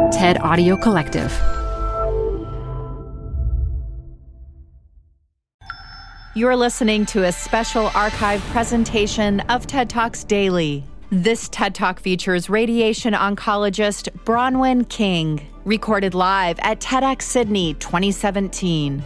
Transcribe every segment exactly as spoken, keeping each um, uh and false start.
TED Audio Collective. You're listening to a special archive presentation of TED Talks Daily. This TED Talk features radiation oncologist Bronwyn King, recorded live at TEDx Sydney twenty seventeen.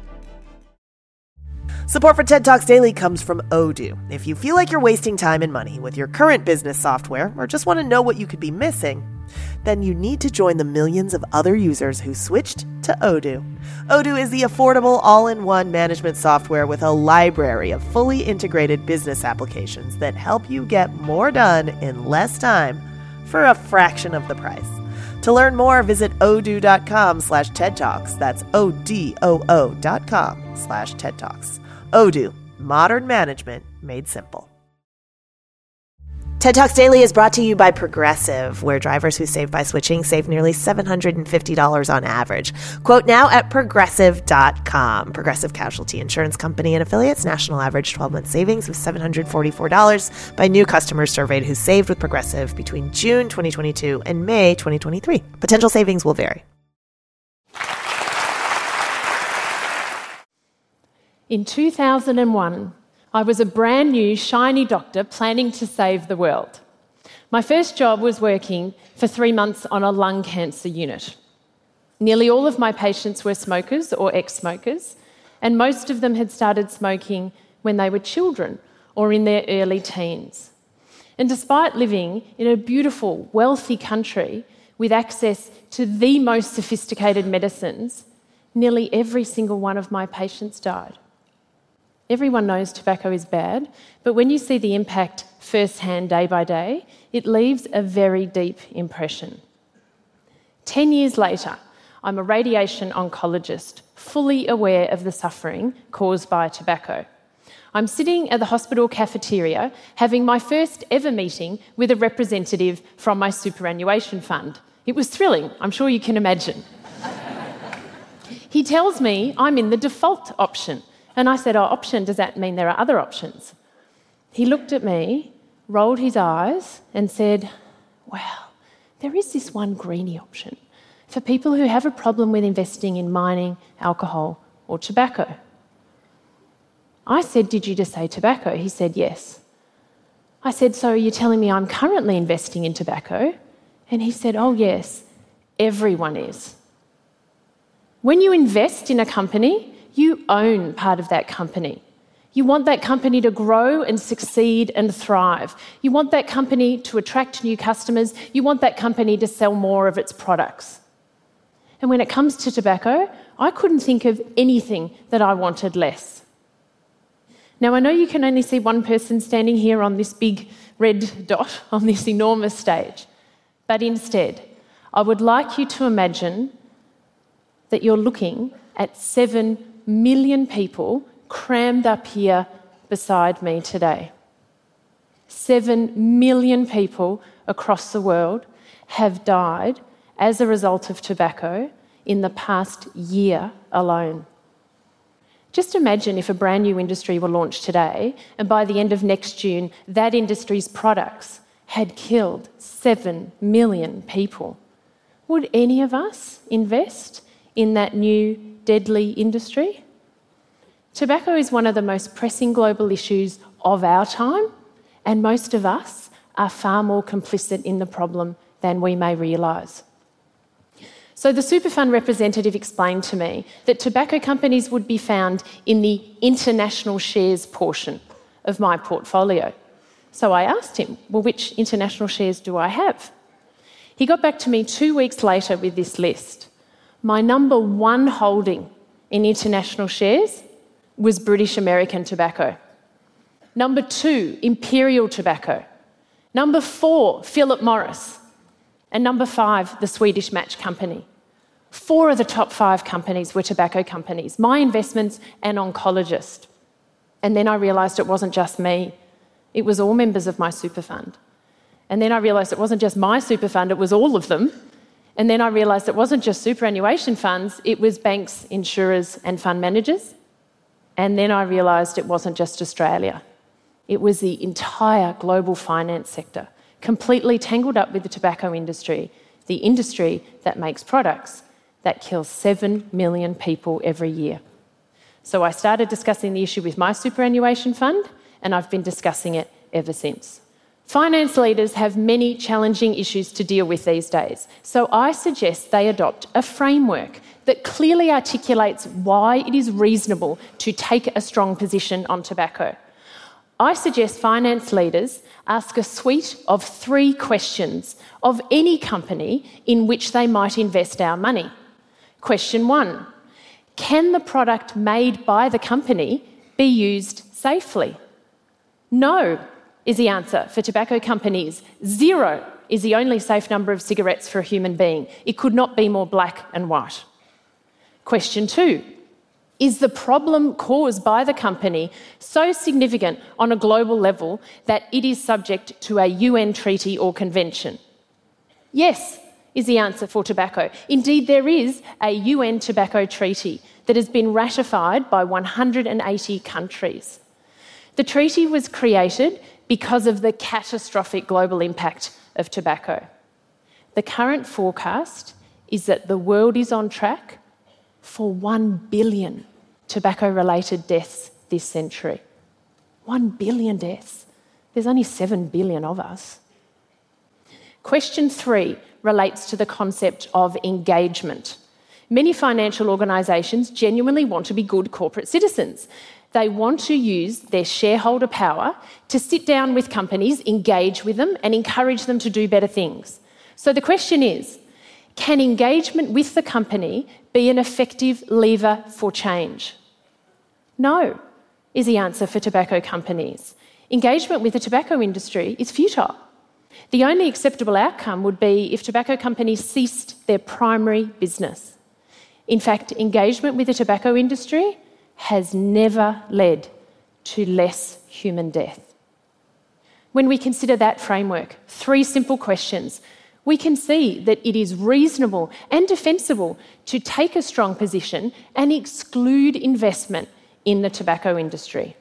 Support for TED Talks Daily comes from Odoo. If you feel like you're wasting time and money with your current business software or just want to know what you could be missing, then you need to join the millions of other users who switched to Odoo. Odoo is the affordable all-in-one management software with a library of fully integrated business applications that help you get more done in less time for a fraction of the price. To learn more, visit odoo.com slash TED Talks. That's O-D-O-O dot com slash TED Talks. Odoo, modern management made simple. TED Talks Daily is brought to you by Progressive, where drivers who save by switching save nearly seven hundred fifty dollars on average. Quote now at progressive dot com. Progressive Casualty Insurance Company and affiliates. National average twelve-month savings of seven hundred forty-four dollars by new customers surveyed who saved with Progressive between June twenty twenty-two and May twenty twenty-three. Potential savings will vary. In two thousand one, I was a brand new, shiny doctor planning to save the world. My first job was working for three months on a lung cancer unit. Nearly all of my patients were smokers or ex-smokers, and most of them had started smoking when they were children or in their early teens. And despite living in a beautiful, wealthy country with access to the most sophisticated medicines, nearly every single one of my patients died. Everyone knows tobacco is bad, but when you see the impact firsthand day by day, it leaves a very deep impression. Ten years later, I'm a radiation oncologist, fully aware of the suffering caused by tobacco. I'm sitting at the hospital cafeteria having my first ever meeting with a representative from my superannuation fund. It was thrilling, I'm sure you can imagine. He tells me I'm in the default option. And I said, oh, option, does that mean there are other options? He looked at me, rolled his eyes and said, well, there is this one greenie option for people who have a problem with investing in mining, alcohol or tobacco. I said, did you just say tobacco? He said, yes. I said, so you're telling me I'm currently investing in tobacco? And he said, oh yes, everyone is. When you invest in a company, you own part of that company. You want that company to grow and succeed and thrive. You want that company to attract new customers. You want that company to sell more of its products. And when it comes to tobacco, I couldn't think of anything that I wanted less. Now, I know you can only see one person standing here on this big red dot on this enormous stage, but instead, I would like you to imagine that you're looking at seven million people crammed up here beside me today. Seven million people across the world have died as a result of tobacco in the past year alone. Just imagine if a brand new industry were launched today and by the end of next June, that industry's products had killed seven million people. Would any of us invest in that new deadly industry? Tobacco is one of the most pressing global issues of our time, and most of us are far more complicit in the problem than we may realise. So the Superfund representative explained to me that tobacco companies would be found in the international shares portion of my portfolio. So I asked him, well, which international shares do I have? He got back to me two weeks later with this list. My number one holding in international shares was British American Tobacco. Number two, Imperial Tobacco. Number four, Philip Morris. And number five, the Swedish Match Company. Four of the top five companies were tobacco companies, my investments and oncologist. And then I realised it wasn't just me, it was all members of my super fund. And then I realised it wasn't just my super fund, it was all of them. And then I realised it wasn't just superannuation funds, it was banks, insurers and fund managers. And then I realised it wasn't just Australia. It was the entire global finance sector, completely tangled up with the tobacco industry, the industry that makes products that kill seven million people every year. So I started discussing the issue with my superannuation fund, and I've been discussing it ever since. Finance leaders have many challenging issues to deal with these days, so I suggest they adopt a framework that clearly articulates why it is reasonable to take a strong position on tobacco. I suggest finance leaders ask a suite of three questions of any company in which they might invest our money. Question one, can the product made by the company be used safely? No is the answer for tobacco companies. Zero is the only safe number of cigarettes for a human being. It could not be more black and white. Question two, is the problem caused by the company so significant on a global level that it is subject to a U N treaty or convention? Yes is the answer for tobacco. Indeed, there is a U N tobacco treaty that has been ratified by one hundred eighty countries. The treaty was created because of the catastrophic global impact of tobacco. The current forecast is that the world is on track for one billion tobacco-related deaths this century. One billion deaths. There's only seven billion of us. Question three relates to the concept of engagement. Many financial organisations genuinely want to be good corporate citizens. They want to use their shareholder power to sit down with companies, engage with them, and encourage them to do better things. So the question is, can engagement with the company be an effective lever for change? No is the answer for tobacco companies. Engagement with the tobacco industry is futile. The only acceptable outcome would be if tobacco companies ceased their primary business. In fact, engagement with the tobacco industry has never led to less human death. When we consider that framework, three simple questions, we can see that it is reasonable and defensible to take a strong position and exclude investment in the tobacco industry.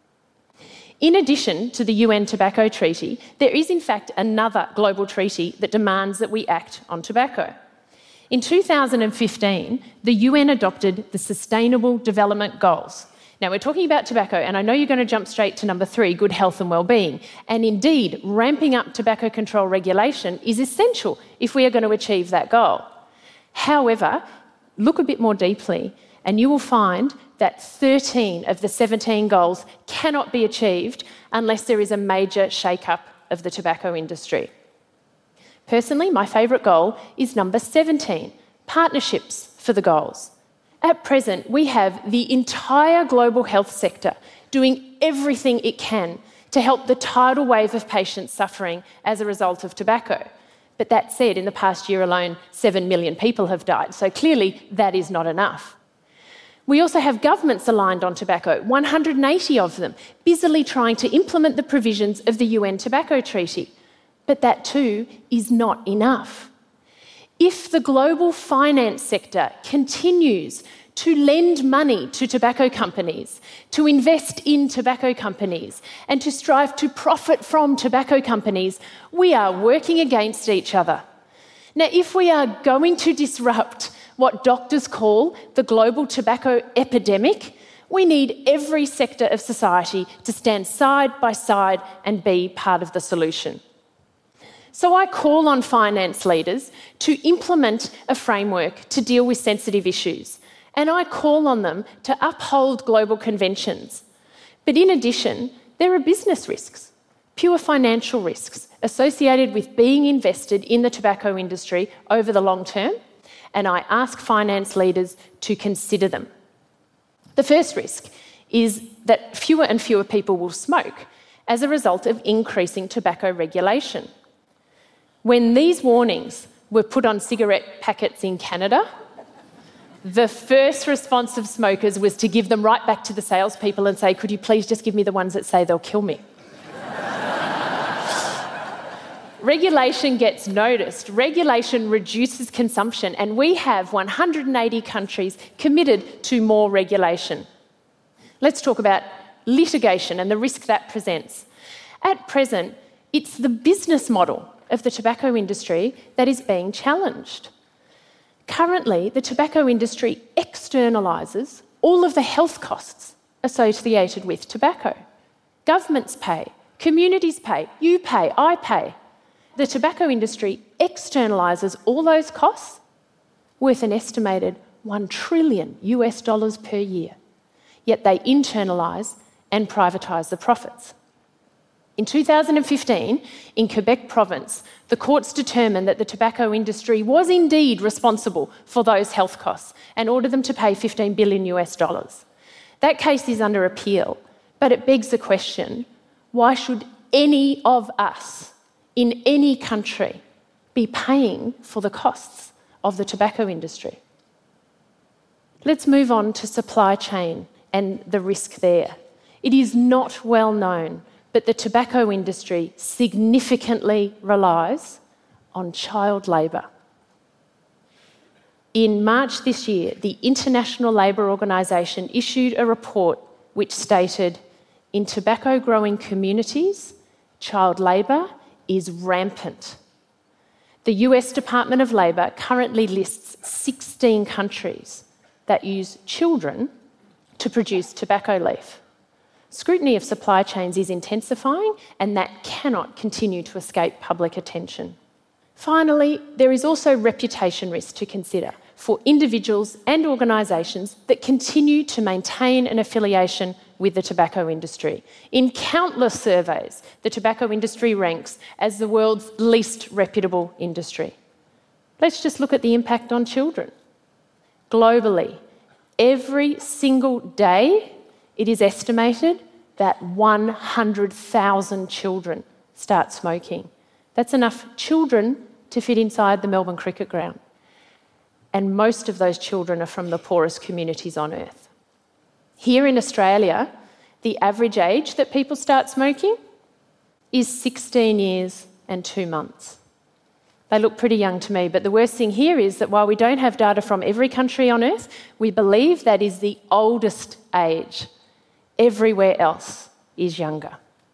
In addition to the U N Tobacco Treaty, there is in fact another global treaty that demands that we act on tobacco. In two thousand fifteen, the U N adopted the Sustainable Development Goals. Now, we're talking about tobacco, and I know you're going to jump straight to number three, good health and well-being. And indeed, ramping up tobacco control regulation is essential if we are going to achieve that goal. However, look a bit more deeply, and you will find that thirteen of the seventeen goals cannot be achieved unless there is a major shake-up of the tobacco industry. Personally, my favourite goal is number seventeen, partnerships for the goals. At present, we have the entire global health sector doing everything it can to help the tidal wave of patients suffering as a result of tobacco. But that said, in the past year alone, seven million people have died, so clearly that is not enough. We also have governments aligned on tobacco, one hundred eighty of them, busily trying to implement the provisions of the U N Tobacco Treaty. But that too is not enough. If the global finance sector continues to lend money to tobacco companies, to invest in tobacco companies, and to strive to profit from tobacco companies, we are working against each other. Now, if we are going to disrupt what doctors call the global tobacco epidemic, we need every sector of society to stand side by side and be part of the solution. So I call on finance leaders to implement a framework to deal with sensitive issues, and I call on them to uphold global conventions. But in addition, there are business risks, pure financial risks associated with being invested in the tobacco industry over the long term, and I ask finance leaders to consider them. The first risk is that fewer and fewer people will smoke as a result of increasing tobacco regulation. When these warnings were put on cigarette packets in Canada, the first response of smokers was to give them right back to the salespeople and say, could you please just give me the ones that say they'll kill me? Regulation gets noticed. Regulation reduces consumption, and we have one hundred eighty countries committed to more regulation. Let's talk about litigation and the risk that presents. At present, it's the business model of the tobacco industry that is being challenged. Currently, the tobacco industry externalises all of the health costs associated with tobacco. Governments pay, communities pay, you pay, I pay. The tobacco industry externalises all those costs worth an estimated one trillion US dollars per year. Yet they internalise and privatise the profits. In two thousand fifteen, in Quebec province, the courts determined that the tobacco industry was indeed responsible for those health costs and ordered them to pay fifteen billion US dollars. That case is under appeal, but it begs the question, why should any of us in any country be paying for the costs of the tobacco industry? Let's move on to supply chain and the risk there. It is not well known, but the tobacco industry significantly relies on child labour. In March this year, the International Labour Organization issued a report which stated, in tobacco-growing communities, child labour is rampant. The U S Department of Labour currently lists sixteen countries that use children to produce tobacco leaf. Scrutiny of supply chains is intensifying, and that cannot continue to escape public attention. Finally, there is also reputation risk to consider for individuals and organisations that continue to maintain an affiliation with the tobacco industry. In countless surveys, the tobacco industry ranks as the world's least reputable industry. Let's just look at the impact on children. Globally, every single day, it is estimated that one hundred thousand children start smoking. That's enough children to fit inside the Melbourne Cricket Ground. And most of those children are from the poorest communities on earth. Here in Australia, the average age that people start smoking is sixteen years and two months. They look pretty young to me, but the worst thing here is that while we don't have data from every country on earth, we believe that is the oldest age. Everywhere else is younger.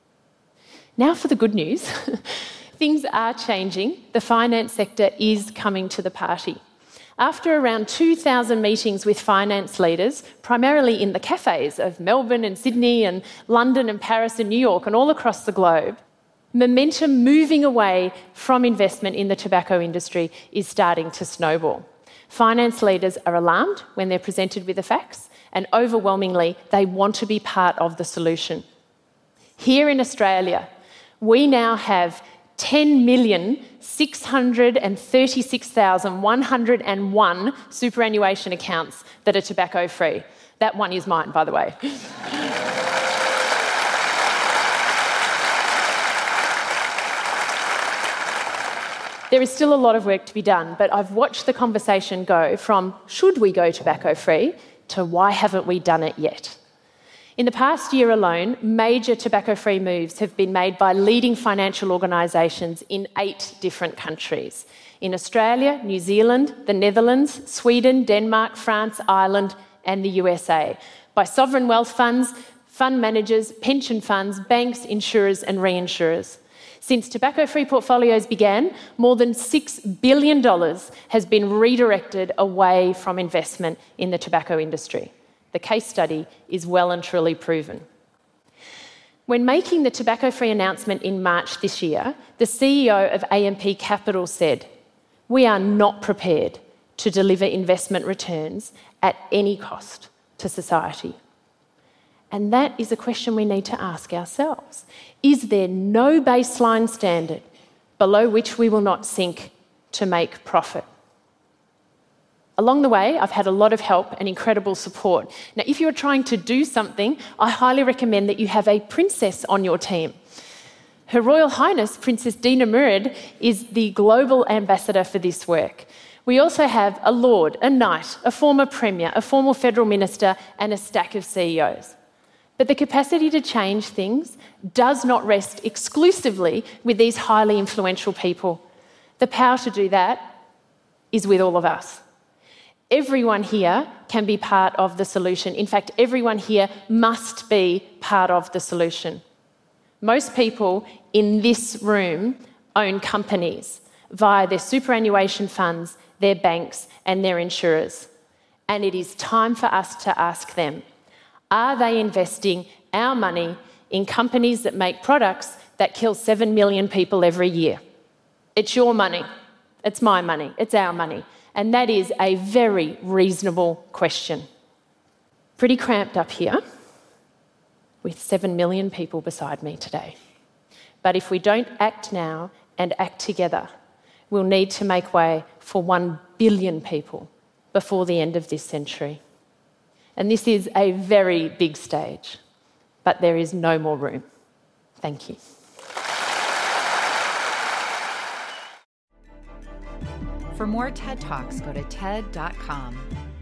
Now for the good news. Things are changing. The finance sector is coming to the party. After around two thousand meetings with finance leaders, primarily in the cafes of Melbourne and Sydney and London and Paris and New York and all across the globe, momentum moving away from investment in the tobacco industry is starting to snowball. Finance leaders are alarmed when they're presented with the facts, and overwhelmingly, they want to be part of the solution. Here in Australia, we now have ten million six hundred thirty-six thousand one hundred one superannuation accounts that are tobacco-free. That one is mine, by the way. There is still a lot of work to be done, but I've watched the conversation go from should we go tobacco-free to why haven't we done it yet? In the past year alone, major tobacco-free moves have been made by leading financial organisations in eight different countries. In Australia, New Zealand, the Netherlands, Sweden, Denmark, France, Ireland and the U S A. By sovereign wealth funds, fund managers, pension funds, banks, insurers and reinsurers. Since tobacco-free portfolios began, more than six billion dollars has been redirected away from investment in the tobacco industry. The case study is well and truly proven. When making the tobacco-free announcement in March this year, the C E O of A M P Capital said, "We are not prepared to deliver investment returns at any cost to society." And that is a question we need to ask ourselves. Is there no baseline standard below which we will not sink to make profit? Along the way, I've had a lot of help and incredible support. Now, if you're trying to do something, I highly recommend that you have a princess on your team. Her Royal Highness, Princess Dina Murad, is the global ambassador for this work. We also have a lord, a knight, a former premier, a former federal minister, and a stack of C E Os. But the capacity to change things does not rest exclusively with these highly influential people. The power to do that is with all of us. Everyone here can be part of the solution. In fact, everyone here must be part of the solution. Most people in this room own companies via their superannuation funds, their banks, and their insurers. And it is time for us to ask them, are they investing our money in companies that make products that kill seven million people every year? It's your money. It's my money. It's our money. And that is a very reasonable question. Pretty cramped up here with seven million people beside me today. But if we don't act now and act together, we'll need to make way for one billion people before the end of this century. And this is a very big stage, but there is no more room. Thank you. For more TED Talks, go to T E D dot com.